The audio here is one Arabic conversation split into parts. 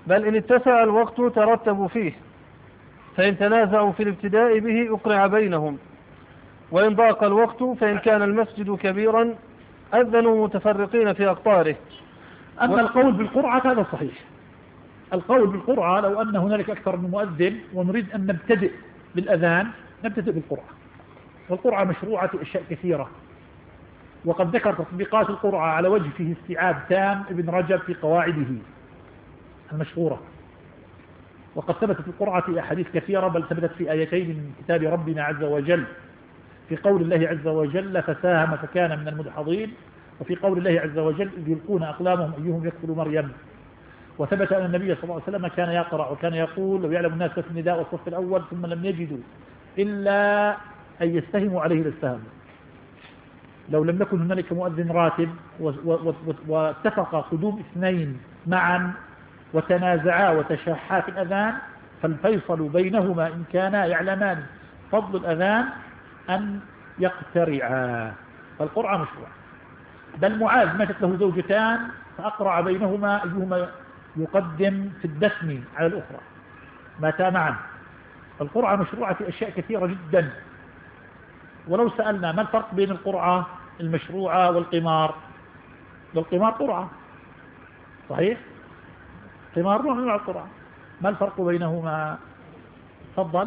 بل إن اتسع الوقت ترتبوا فيه، فإن تنازعوا في الابتداء به أقرع بينهم، وإن ضاق الوقت فإن كان المسجد كبيرا أذنوا متفرقين في أقطاره. أما القول بالقرعة هذا صحيح. القول بالقرعة لو أن هنالك أكثر من مؤذن ونريد أن نبتدئ بالأذان نبتدئ بالقرعة، والقرعة مشروعة في أشياء كثيرة، وقد ذكر تطبيقات القرعة على وجه فيه استيعاب تام ابن رجب في قواعده المشهورة، وقد ثبتت القرعة في أحاديث كثيرة، بل ثبتت في آيتين من كتاب ربنا عز وجل، في قول الله عز وجل فساهم فكان من المدحضين، وفي قول الله عز وجل إذ يلقون أقلامهم أيهم يكفل مريم. وثبت أن النبي صلى الله عليه وسلم كان يقرأ وكان يقول لو يعلم الناس في النداء والصف الأول ثم لم يجدوا إلا أن يستهموا عليه لاستهموا. لو لم يكن هنالك مؤذن راتب واتفق قدوم اثنين معا وتنازعا وتشاحا في الأذان فالفيصل بينهما إن كانا يعلمان فضل الأذان أن يقترعا، فالقرعة مشروع. بل معاذ ماتت له زوجتان فأقرع بينهما أيهما يقدم في الدفن على الأخرى، ماتا معا. القرعة مشروعة في أشياء كثيرة جدا. ولو سألنا ما الفرق بين القرعة المشروعة والقمار؟ والقمار قرعة صحيح، قمار نوع من القرعة، ما الفرق بينهما؟ تفضل.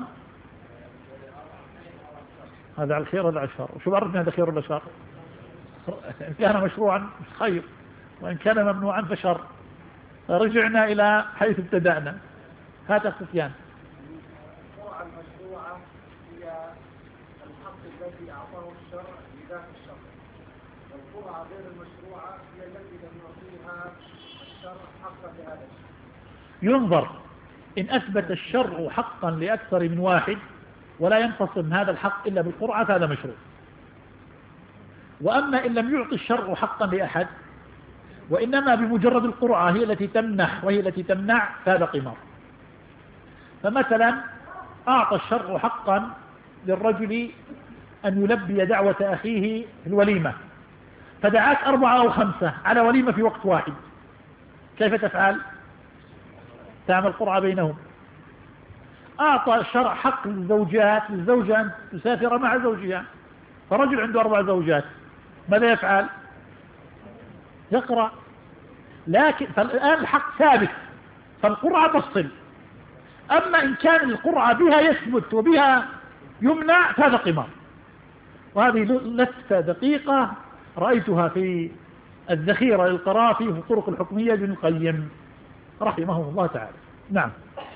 هذا على الخير ولا على الشر؟ وشو بعرفنا هذا خير ولا شر؟ إن كان مشروعا خير، وإن كان ممنوعا فشر. فرجعنا إلى حيث ابتدأنا. هذا سفيان. القرعة المشروعة هي الحق الذي أعطاه الشرع لذات الشرع، والقرعة غير المشروعة هي التي لم يعطيها الشرع حقا لهذا الشرع. ينظر إن أثبت الشرع حقا لأكثر من واحد ولا ينقسم هذا الحق إلا بالقرعة فهذا مشروع. وأما إن لم يعطي الشرع حقا لأحد وإنما بمجرد القرعة هي التي تمنح وهي التي تمنع فهذا قمار. فمثلا أعطى الشرع حقا للرجل أن يلبي دعوة أخيه في الوليمة، فدعاك 4 أو 5 على وليمة في وقت واحد، كيف تفعل؟ تعمل قرعة بينهم. أعطى الشرع حق للزوجات، للزوجة أن تسافر مع زوجها، فرجل عنده 4 زوجات، ماذا يفعل؟ يقرأ. لكن فالآن الحق ثابت فالقرعة تفصل. أما إن كان القرعة بها يثبت وبها يمنع فهذا قمار. وهذه لفتة دقيقة رأيتها في الذخيرة للقرافي في الطرق الحكمية لابن القيم رحمه الله تعالى. نعم.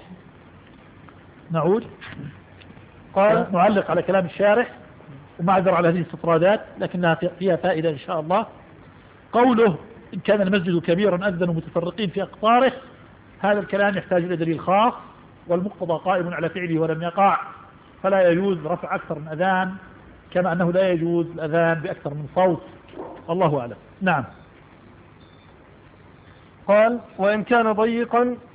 نعود. قال نعلق على كلام الشارح ومعذر على هذه الاستطرادات لكنها فيها فائدة إن شاء الله. قوله إن كان المسجد كبيرا أذنوا متفرقين في أقطاره، هذا الكلام يحتاج إلى دليل خاص، والمقتضى قائم على فعله ولم يقع، فلا يجوز رفع أكثر من أذان، كما أنه لا يجوز الأذان بأكثر من صوت. الله أعلم. نعم. قال وإن كان ضيقا